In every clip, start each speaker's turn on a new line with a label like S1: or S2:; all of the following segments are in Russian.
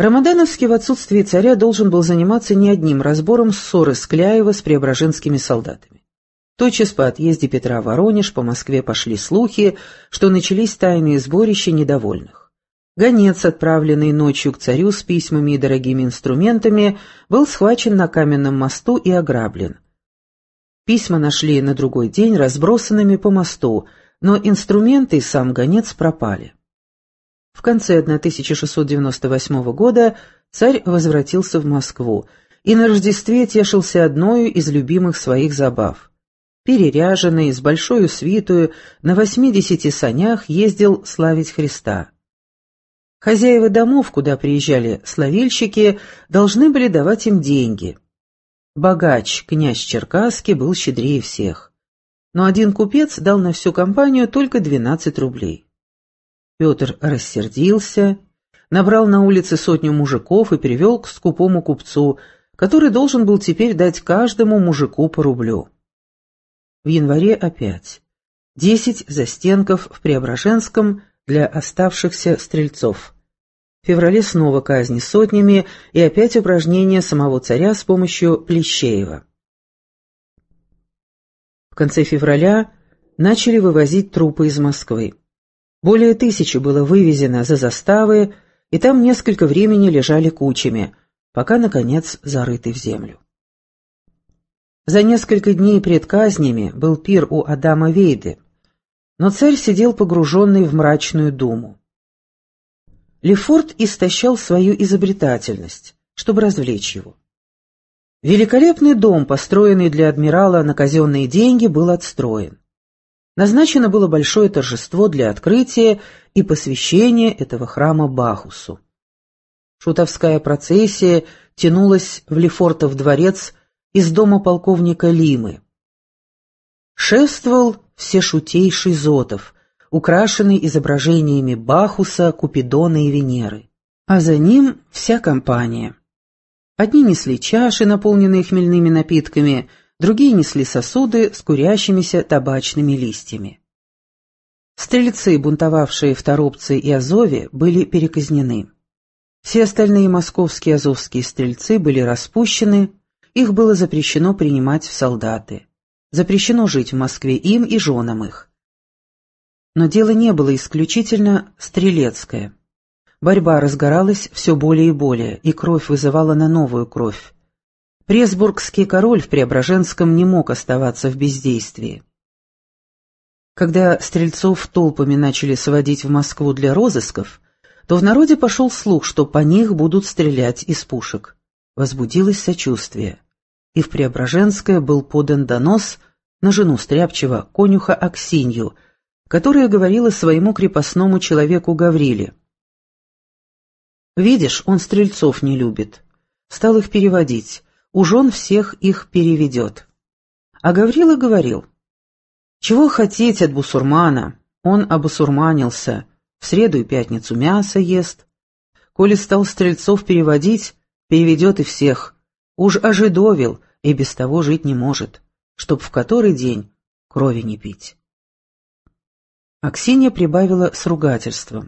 S1: Рамадановский в отсутствие царя должен был заниматься не одним разбором ссоры Скляева с преображенскими солдатами. Тотчас по отъезде Петра в Воронеж по Москве пошли слухи, что начались тайные сборища недовольных. Гонец, отправленный ночью к царю с письмами и дорогими инструментами, был схвачен на Каменном мосту и ограблен. Письма нашли на другой день разбросанными по мосту, но инструменты и сам гонец пропали. В конце 1698 года царь возвратился в Москву и на Рождестве тешился одною из любимых своих забав. Переряженный, с большою свитою, на 80 санях ездил славить Христа. Хозяева домов, куда приезжали славильщики, должны были давать им деньги. Богач, князь Черкасский, был щедрее всех. Но один купец дал на всю компанию только 12 рублей. Петр рассердился, набрал на улице 100 мужиков и привел к скупому купцу, который должен был теперь дать каждому мужику по рублю. В январе опять 10 застенков в Преображенском для оставшихся стрельцов. В феврале снова казни сотнями и опять упражнения самого царя с помощью Плещеева. В конце февраля начали вывозить трупы из Москвы. Более 1000 было вывезено за заставы, и там несколько времени лежали кучами, пока, наконец, зарыты в землю. За несколько дней пред казнями был пир у Адама Вейды, но царь сидел погруженный в мрачную думу. Лефорт истощал свою изобретательность, чтобы развлечь его. Великолепный дом, построенный для адмирала на казенные деньги, был отстроен. Назначено было большое торжество для открытия и посвящения этого храма Бахусу. Шутовская процессия тянулась в Лефортов дворец из дома полковника Лимы. Шествовал всешутейший Зотов, украшенный изображениями Бахуса, Купидона и Венеры, а за ним вся компания. Одни несли чаши, наполненные хмельными напитками, другие несли сосуды с курящимися табачными листьями. Стрельцы, бунтовавшие в Торопце и Азове, были переказнены. Все остальные московские и азовские стрельцы были распущены, их было запрещено принимать в солдаты. Запрещено жить в Москве им и женам их. Но дело не было исключительно стрелецкое. Борьба разгоралась все более и более, и кровь вызывала на новую кровь. Пресбургский король в Преображенском не мог оставаться в бездействии. Когда стрельцов толпами начали сводить в Москву для розысков, то в народе пошел слух, что по них будут стрелять из пушек. Возбудилось сочувствие, и в Преображенское был подан донос на жену стряпчего конюха Аксинью, которая говорила своему крепостному человеку Гавриле: «Видишь, он стрельцов не любит. Стал их переводить, уж он всех их переведет». А Гаврила говорил: «Чего хотеть от бусурмана? Он обусурманился, в среду и пятницу мясо ест. Коли стал стрельцов переводить, переведет и всех. Уж ожидовил, и без того жить не может, чтоб в который день крови не пить». Аксинья прибавила с ругательством: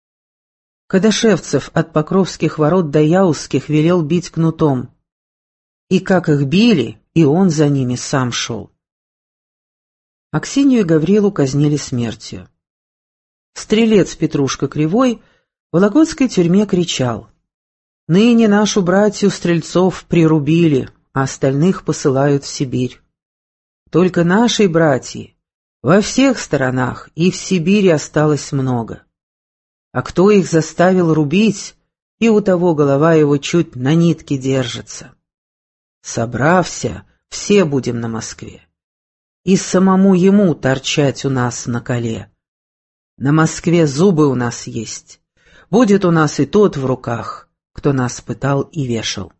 S1: «Кадашевцев от Покровских ворот до Яузских велел бить кнутом. И как их били, и он за ними сам шел». Аксинью и Гаврилу казнили смертью. Стрелец Петрушка Кривой в вологодской тюрьме кричал: «Ныне нашу братью стрельцов прирубили, а остальных посылают в Сибирь. Только нашей братьи во всех сторонах и в Сибири осталось много. А кто их заставил рубить, и у того голова его чуть на нитке держится. Собрався, все будем на Москве. И самому ему торчать у нас на коле. На Москве зубы у нас есть. Будет у нас и тот в руках, кто нас пытал и вешал».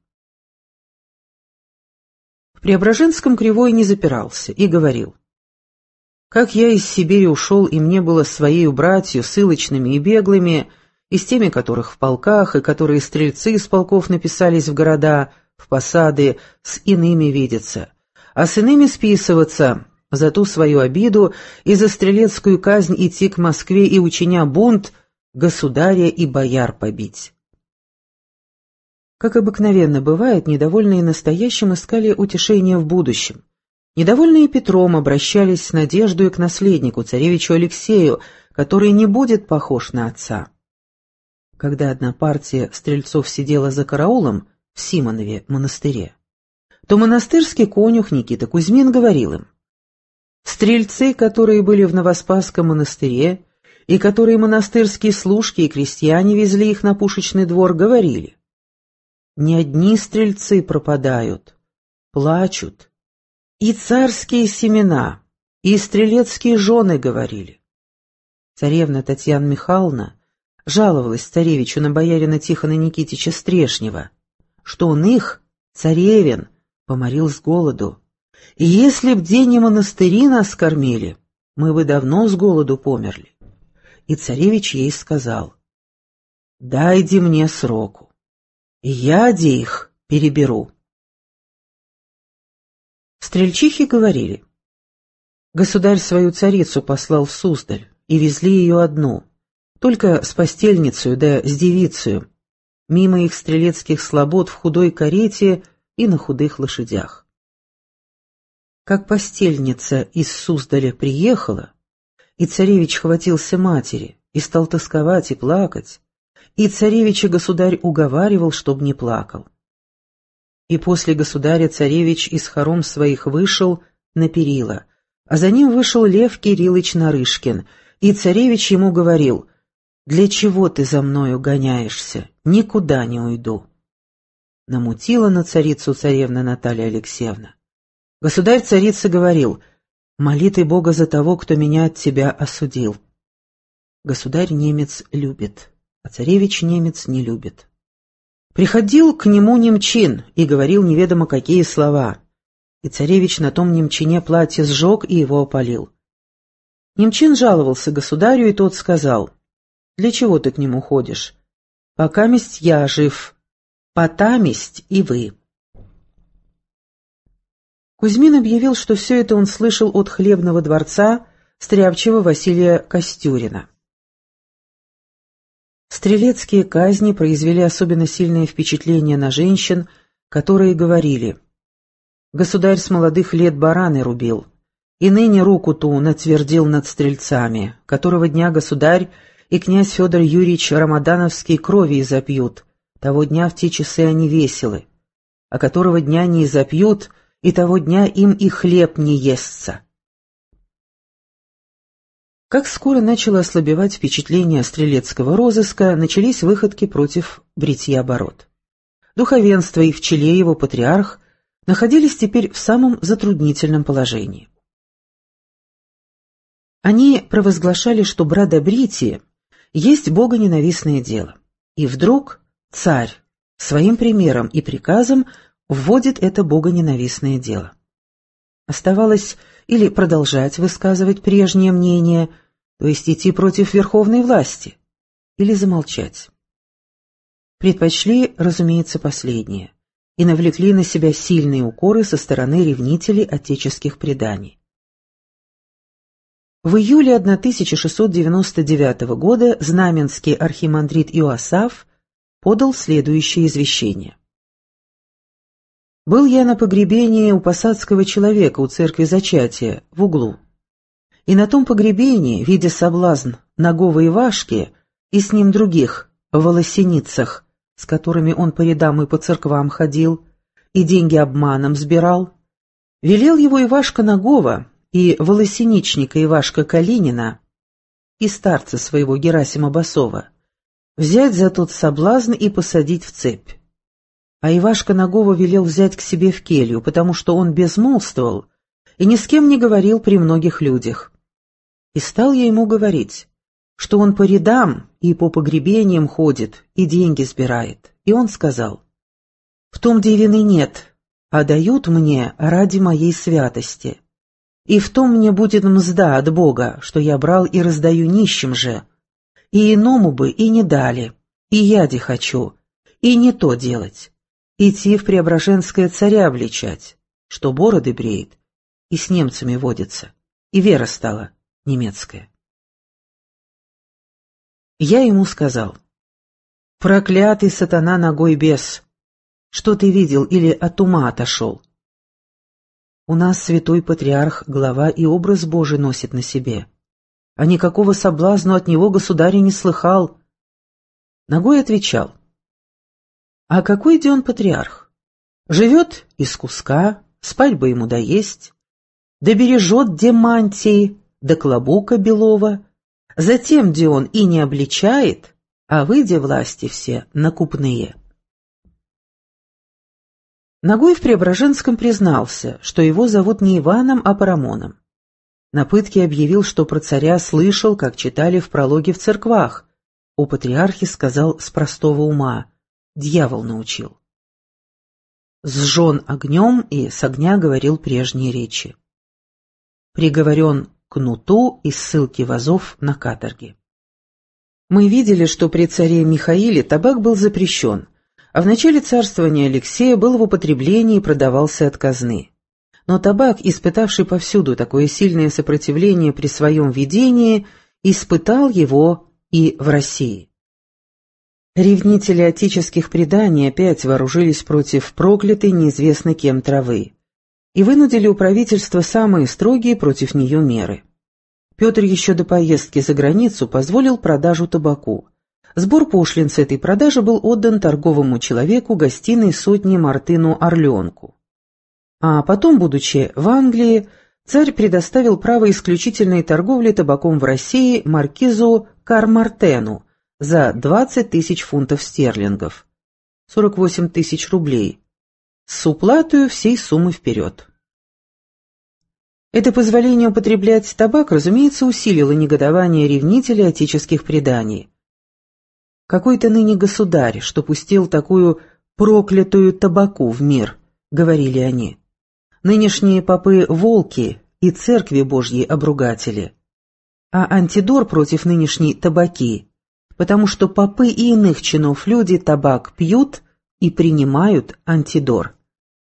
S1: В Преображенском Кривой не запирался и говорил: «Как я из Сибири ушел, и мне было своею братью, ссылочными и беглыми, и с теми, которых в полках, и которые стрельцы из полков написались в города, в посады, с иными видеться, а с иными списываться, за ту свою обиду и за стрелецкую казнь идти к Москве и, учиня бунт, государя и бояр побить». Как обыкновенно бывает, недовольные настоящим искали утешения в будущем. Недовольные Петром обращались с надеждой к наследнику, царевичу Алексею, который не будет похож на отца. Когда одна партия стрельцов сидела за караулом в Симонове монастыре, то монастырский конюх Никита Кузьмин говорил им: «Стрельцы, которые были в Новоспасском монастыре, и которые монастырские служки и крестьяне везли их на пушечный двор, говорили: не одни стрельцы пропадают, плачут. И царские семена, и стрелецкие жены говорили». Царевна Татьяна Михайловна жаловалась царевичу на боярина Тихона Никитича Стрешнева, что он их, царевин, поморил с голоду. И если б день и монастыри нас кормили, мы бы давно с голоду померли. И царевич ей сказал: «Дайте мне сроку, и я де их переберу». Стрельчихи говорили: «Государь свою царицу послал в Суздаль, и везли ее одну, только с постельницею да с девицею, мимо их стрелецких слобод в худой карете и на худых лошадях». Как постельница из Суздаля приехала, и царевич хватился матери, и стал тосковать и плакать, и царевича государь уговаривал, чтоб не плакал. И после государя царевич из хором своих вышел на перила, а за ним вышел Лев Кириллыч Нарышкин, и царевич ему говорил: «Для чего ты за мною гоняешься? Никуда не уйду». Намутила на царицу царевна Наталья Алексеевна. Государь-царица говорил: «Моли ты Бога за того, кто меня от тебя осудил». Государь немец любит, а царевич немец не любит. Приходил к нему немчин и говорил неведомо какие слова, и царевич на том немчине платье сжег и его опалил. Немчин жаловался государю, и тот сказал: «Для чего ты к нему ходишь? Покаместь я жив, потаместь и вы». Кузьмин объявил, что все это он слышал от хлебного дворца стряпчего Василия Костюрина. Стрелецкие казни произвели особенно сильное впечатление на женщин, которые говорили: «Государь с молодых лет бараны рубил, и ныне руку ту натвердил над стрельцами, которого дня государь и князь Федор Юрьевич Рамадановский крови изопьют, того дня в те часы они веселы, а которого дня не изопьют, и того дня им и хлеб не естся». Как скоро начало ослабевать впечатление стрелецкого розыска, начались выходки против бритья-бород. Духовенство и в челе его патриарх находились теперь в самом затруднительном положении. Они провозглашали, что бродобритие есть богоненавистное дело, и вдруг царь своим примером и приказом вводит это богоненавистное дело. Оставалось или продолжать высказывать прежнее мнение, то есть идти против верховной власти, или замолчать. Предпочли, разумеется, последнее, и навлекли на себя сильные укоры со стороны ревнителей отеческих преданий. В июле 1699 года знаменский архимандрит Иоасаф подал следующее извещение: «Был я на погребении у посадского человека у церкви Зачатия в углу, и на том погребении, видя соблазн нагого Ивашки и с ним других в волосеницах, с которыми он по рядам и по церквам ходил, и деньги обманом сбирал, велел его Ивашка Нагова и волосеничника Ивашка Калинина и старца своего Герасима Басова взять за тот соблазн и посадить в цепь. А Ивашка Нагова велел взять к себе в келью, потому что он безмолвствовал и ни с кем не говорил при многих людях. И стал я ему говорить, что он по рядам и по погребениям ходит и деньги сбирает. И он сказал: в том де вины нет, а дают мне ради моей святости. И в том мне будет мзда от Бога, что я брал и раздаю нищим же. И иному бы и не дали, и яди хочу, и не то делать. Идти в Преображенское царя обличать, что бороды бреет, и с немцами водится, и вера стала немецкая. Я ему сказал: проклятый сатана ногой бес, Что ты видел или от ума отошел? У нас святой патриарх глава и образ Божий носит на себе. А никакого соблазну от него государя не слыхал. Нагой отвечал. А какой де он патриарх? Живет из куска, спать бы ему да есть, да бережет де мантии, да клобука белого, затем де он и не обличает, а вы де власти все накупные. Нагой в Преображенском признался, что его зовут не Иваном, а Парамоном. На пытке объявил, что про царя слышал, как читали в прологе в церквах. О патриархе сказал с простого ума, дьявол научил. Сжен огнем и с огня говорил прежние речи. Приговорен к кнуту и ссылке в Азов на каторге. Мы видели, что при царе Михаиле табак был запрещен, а в начале царствования Алексея был в употреблении и продавался от казны. Но табак, испытавший повсюду такое сильное сопротивление при своем введении, испытал его и в России. Ревнители отеческих преданий опять вооружились против проклятой неизвестно кем травы и вынудили у правительства самые строгие против нее меры. Петр еще до поездки за границу позволил продажу табаку. Сбор пошлин с этой продажи был отдан торговому человеку гостиной сотни Мартыну Орленку. А потом, будучи в Англии, царь предоставил право исключительной торговли табаком в России маркизу Кармартену за 20 тысяч фунтов стерлингов, 48 тысяч рублей, с уплатой всей суммы вперед. Это позволение употреблять табак, разумеется, усилило негодование ревнителей отеческих преданий. «Какой-то ныне государь, что пустил такую проклятую табаку в мир», — говорили они. «Нынешние попы — волки и церкви Божьи обругатели. А антидор против нынешней табаки, потому что попы и иных чинов люди табак пьют и принимают антидор».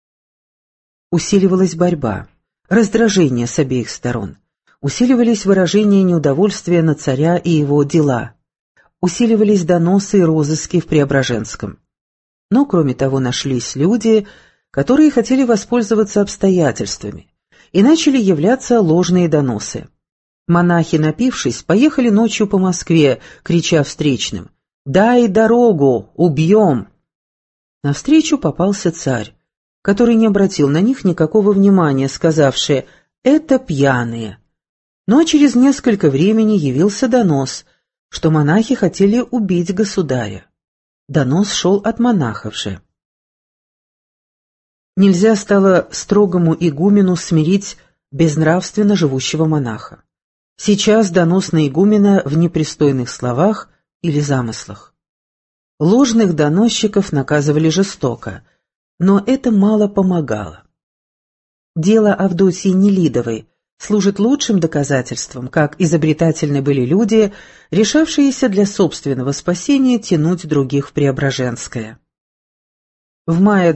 S1: Усиливалась борьба, раздражение с обеих сторон, усиливались выражения неудовольствия на царя и его дела, усиливались доносы и розыски в Преображенском. Но, кроме того, нашлись люди, которые хотели воспользоваться обстоятельствами, и начали являться ложные доносы. Монахи, напившись, поехали ночью по Москве, крича встречным: «Дай дорогу! Убьем!» Навстречу попался царь, который не обратил на них никакого внимания, сказавший: «Это пьяные». Но через несколько времени явился донос, что монахи хотели убить государя. Донос шел от монахов же. Нельзя стало строгому игумену смирить безнравственно живущего монаха. Сейчас донос на игумена в непристойных словах или замыслах. Ложных доносчиков наказывали жестоко, но это мало помогало. Дело Авдотьи Нелидовой служит лучшим доказательством, как изобретательны были люди, решавшиеся для собственного спасения тянуть других в Преображенское. В мае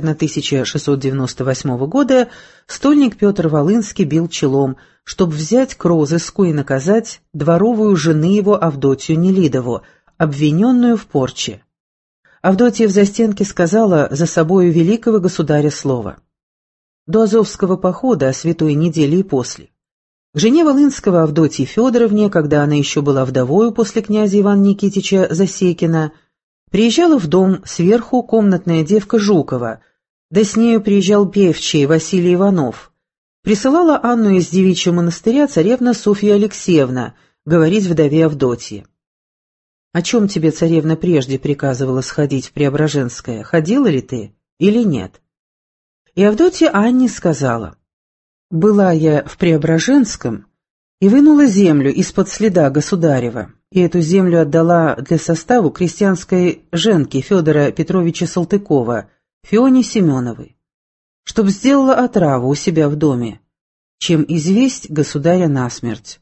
S1: 1698 года стольник Петр Волынский бил челом, чтобы взять к розыску и наказать дворовую жены его Авдотью Нелидову, обвиненную в порче. Авдотья в застенке сказала за собою великого государя слово. До Азовского похода, о святой неделе и после. К жене Волынского Авдотье Федоровне, когда она еще была вдовою после князя Ивана Никитича Засекина, приезжала в дом сверху комнатная девка Жукова, да с нею приезжал певчий Василий Иванов. Присылала Анну из девичьего монастыря царевна Софья Алексеевна говорить вдове Авдотье. «О чем тебе царевна прежде приказывала сходить в Преображенское? Ходила ли ты или нет?» И Авдотья Анне сказала: «Была я в Преображенском и вынула землю из-под следа государева, и эту землю отдала для составу крестьянской женки Федора Петровича Салтыкова, Фионе Семеновой, чтоб сделала отраву у себя в доме, чем известь государя насмерть».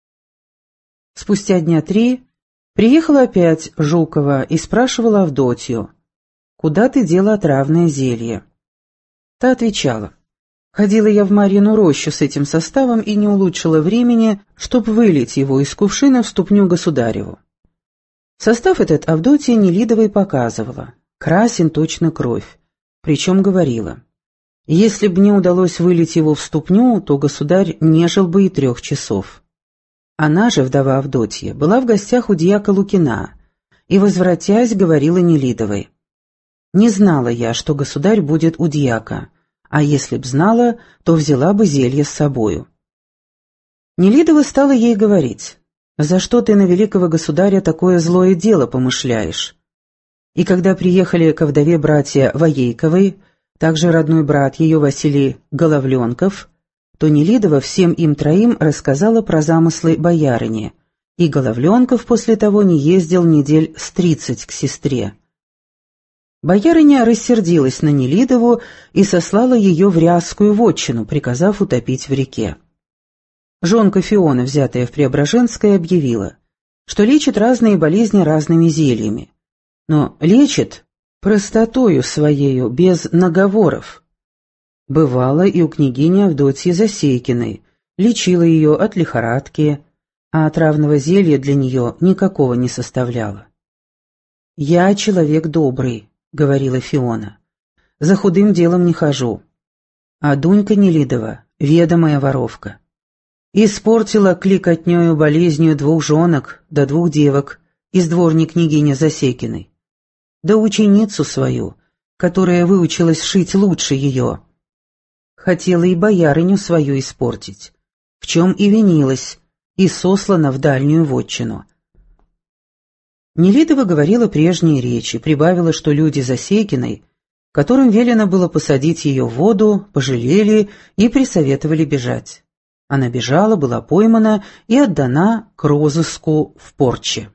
S1: Спустя дня 3 приехала опять Жукова и спрашивала Авдотью: «Куда ты дела отравное зелье?» Та отвечала: «Ходила я в Марьину рощу с этим составом и не улучшила времени, чтоб вылить его из кувшина в ступню государеву». Состав этот Авдотья Нелидовой показывала. Красен точно кровь. причем говорила: «Если б мне удалось вылить его в ступню, то государь не жил бы и 3 часов». Она же, вдова Авдотья, была в гостях у дьяка Лукина и, возвратясь, говорила Нелидовой: «Не знала я, что государь будет у дьяка, а если б знала, то взяла бы зелье с собою». Нелидова стала ей говорить: «За что ты на великого государя такое злое дело помышляешь?» И когда приехали ко вдове братья Воейковой, также родной брат ее Василий Головленков, то Нелидова всем им 3 рассказала про замыслы боярыни, и Головленков после того не ездил недель с 30 к сестре. Боярыня рассердилась на Нелидову и сослала ее в Рязскую вотчину, приказав утопить в реке. Жонка Фиона, взятая в Преображенское, объявила, что лечит разные болезни разными зельями, но лечит простотою своею, без наговоров. Бывала и у княгини Авдотьи Засейкиной, лечила ее от лихорадки, а отравного зелья для нее никакого не составляла. «Я человек добрый», — говорила Фиона, — «за худым делом не хожу. А Дунька Нелидова — ведомая воровка. Испортила кликотнёю болезнью 2 жонок да 2 девок из дворни княгини Засекиной, да ученицу свою, которая выучилась шить лучше ее. Хотела и боярыню свою испортить, в чем и винилась, и сослана в дальнюю вотчину». Нелидова говорила прежние речи, прибавила, что люди Засекиной, которым велено было посадить ее в воду, пожалели и присоветовали бежать. Она бежала, была поймана и отдана к розыску в Порче.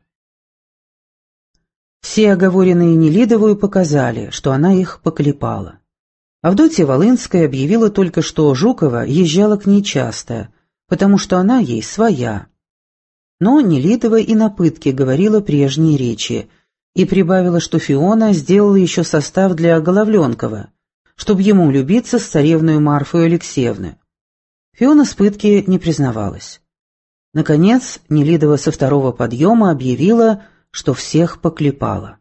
S1: Все оговоренные Нелидовую показали, что она их поклепала. Авдотья Волынская объявила только, что Жукова езжала к ней часто, потому что она ей своя. Но Нелидова и на пытке говорила прежние речи и прибавила, что Фиона сделала еще состав для Головленкова, чтобы ему влюбиться с царевною Марфою Алексеевной. Фиона с пытки не признавалась. Наконец, Нелидова со 2-го подъема объявила, что всех поклепала.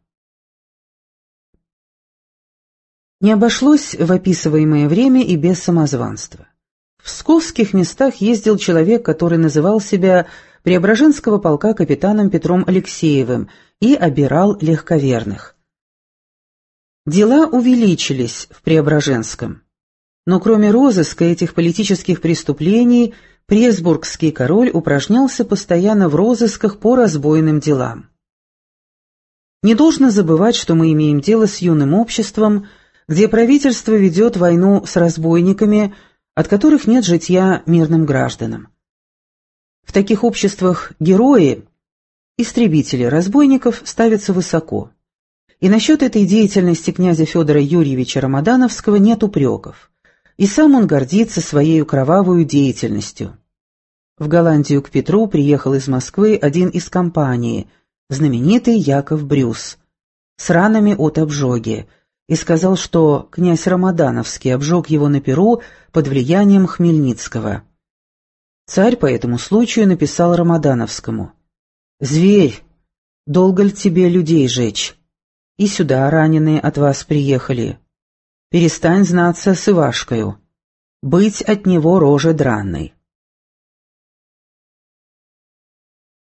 S1: Не обошлось в описываемое время и без самозванства. В псковских местах ездил человек, который называл себя Преображенского полка капитаном Петром Алексеевым и обирал легковерных. Дела увеличились в Преображенском. Но кроме розыска этих политических преступлений, пресбургский король упражнялся постоянно в розысках по разбойным делам. Не должно забывать, что мы имеем дело с юным обществом, где правительство ведет войну с разбойниками, от которых нет житья мирным гражданам. В таких обществах герои, истребители разбойников, ставятся высоко. И насчет этой деятельности князя Федора Юрьевича Рамадановского нет упреков. И сам он гордится своей кровавой деятельностью. В Голландию к Петру приехал из Москвы один из компании, знаменитый Яков Брюс, с ранами от обжоги, и сказал, что князь Рамадановский обжег его на Перу под влиянием Хмельницкого. Царь по этому случаю написал Рамадановскому: «Зверь, долго ли тебе людей жечь? И сюда раненые от вас приехали. Перестань знаться с Ивашкою, быть от него роже дранной».